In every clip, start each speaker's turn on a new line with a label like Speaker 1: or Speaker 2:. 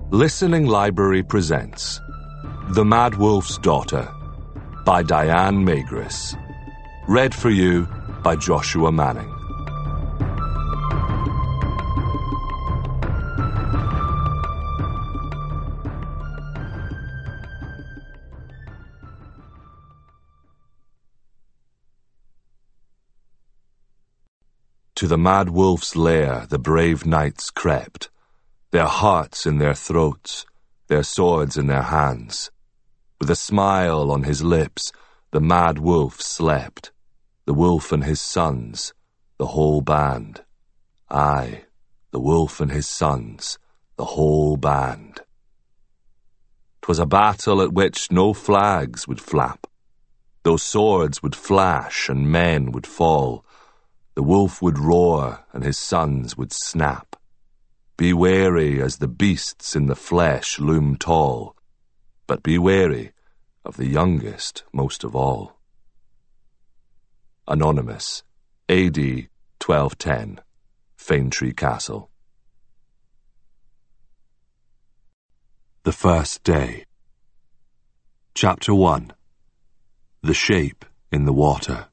Speaker 1: Listening Library presents The Mad Wolf's Daughter by Diane Magris. Read for you by Joshua Manning. To the Mad Wolf's lair the brave knights crept, their hearts in their throats, their swords in their hands. With a smile on his lips, the Mad Wolf slept, the wolf and his sons, the whole band. Aye, the wolf and his sons, the whole band. 'Twas a battle at which no flags would flap, though swords would flash and men would fall. The wolf would roar and his sons would snap. Be wary as the beasts in the flesh loom tall, but be wary of the youngest most of all. Anonymous, A.D. 1210, Fanetree Castle. The First Day. Chapter 1. The Shape in the Water.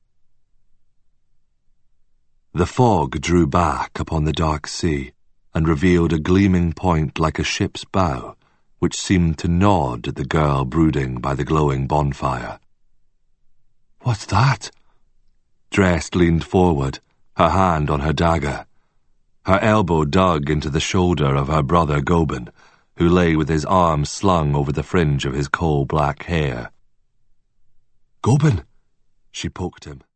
Speaker 1: The fog drew back upon the dark sea, and revealed a gleaming point like a ship's bow, which seemed to nod at the girl brooding by the glowing bonfire. "What's that?" Drest leaned forward, her hand on her dagger. Her elbow dug into the shoulder of her brother Gobin, who lay with his arms slung over the fringe of his coal-black hair. "Gobin!" She poked him.